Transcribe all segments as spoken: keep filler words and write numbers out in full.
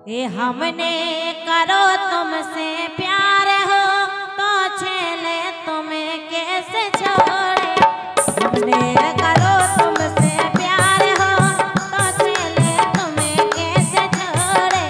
ये हमने करो तुमसे प्यार हो तो छेले तुम्हें कैसे छोड़े। हमने करो तुमसे प्यार हो तो छेले तुम्हें कैसे छोड़े।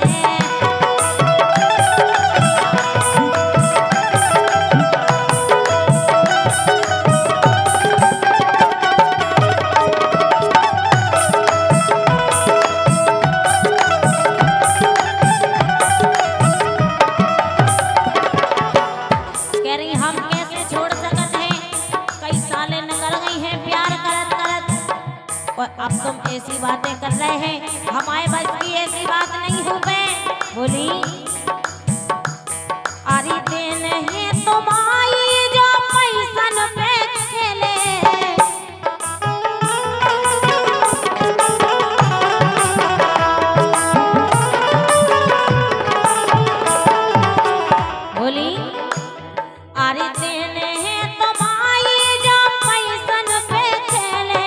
अब तुम ऐसी बातें कर रहे हैं, हमारे बस की ऐसी बात नहीं हो गए। बोली अरे दिन है तुम्हारी जो पैसन पे खेले। बोली अरे दिन है तुम्हारी जो पैसन पे खेले।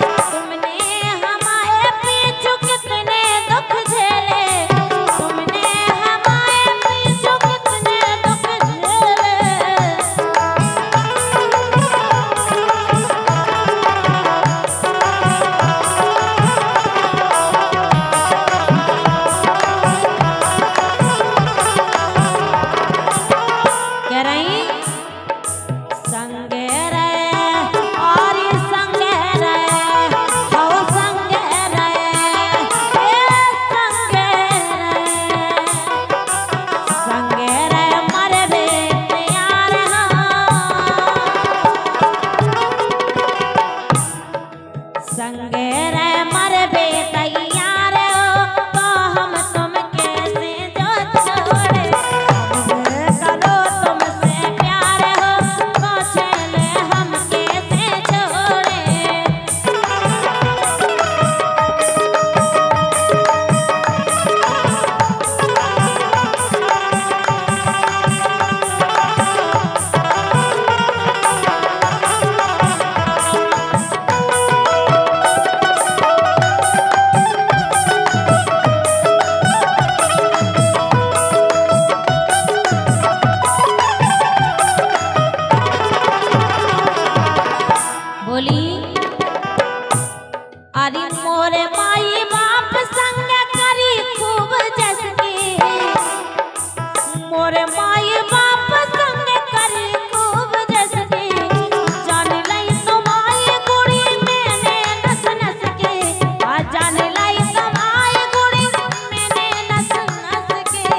अरे मोरे माई बाप संग करी खूब जसकी। मोरे माई बाप संग करी खूब जसकी। जान लाई तुम्हारी गुड़ी मैंने नस नस के। आ जान लाई तुम्हारी गुड़ी मैंने नस नस के।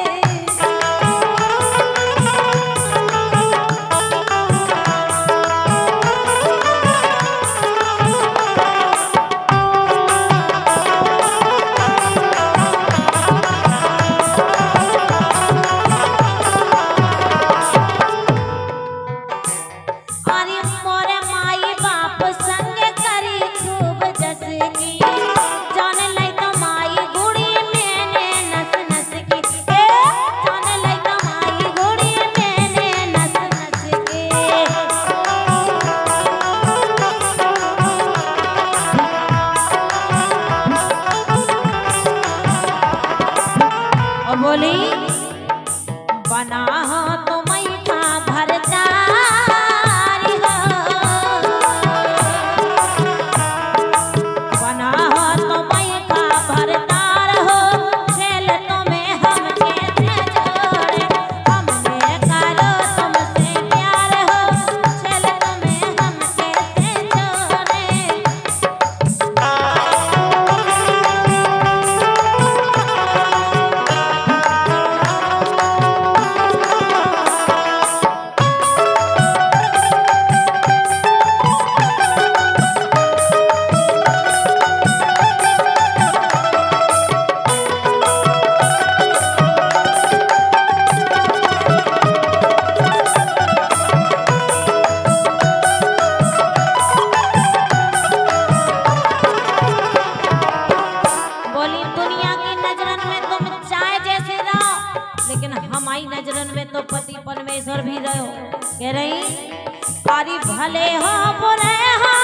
बोली बना हो तो मैठा भरदारी हो। बना हो तो मैठा भरदार हो। खेल तुम्हें हम कैसे छोड़े। हमने करो तुमसे प्यार हो खेल तुम्हें हम कैसे छोड़े। हमारी नजरन में तो पति परमेश्वर भी रहो कह रही। अरे भले हो बुरे हो